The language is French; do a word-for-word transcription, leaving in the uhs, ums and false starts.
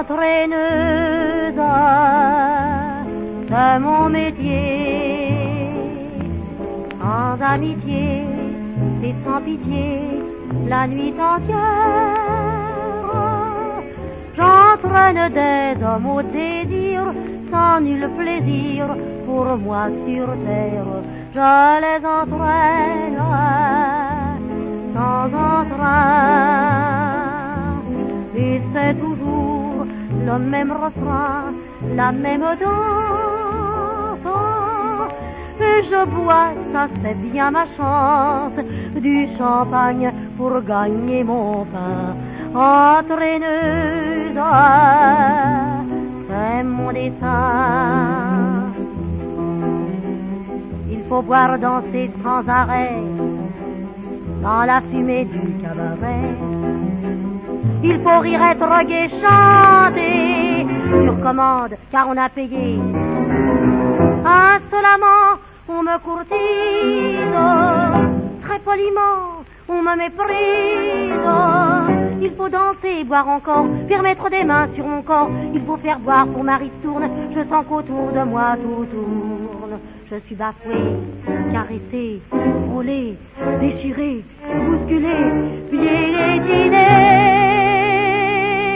entraîneuse, c'est mon métier. Sans amitié et sans pitié, la nuit entière, j'entraîne des hommes au désir, sans nul plaisir pour moi sur terre. Je les entraîne sans entrain, et c'est toujours le même refrain, la même danse. Et je bois, ça c'est bien ma chance, du champagne pour gagner mon pain. Entraîneuse, c'est mon destin. Il faut boire, danser sans arrêt dans la fumée du cabaret. Il faut rire, être gai, chanter sur commande, car on a payé. Insolemment, on me courtise, très poliment, on me méprise. Il faut danser, boire encore, faire mettre des mains sur mon corps. Il faut faire boire pour ma ristourne, je sens qu'autour de moi tout tourne. Je suis bafoué, caressé, frôlé, déchiré, bousculé, piétiné.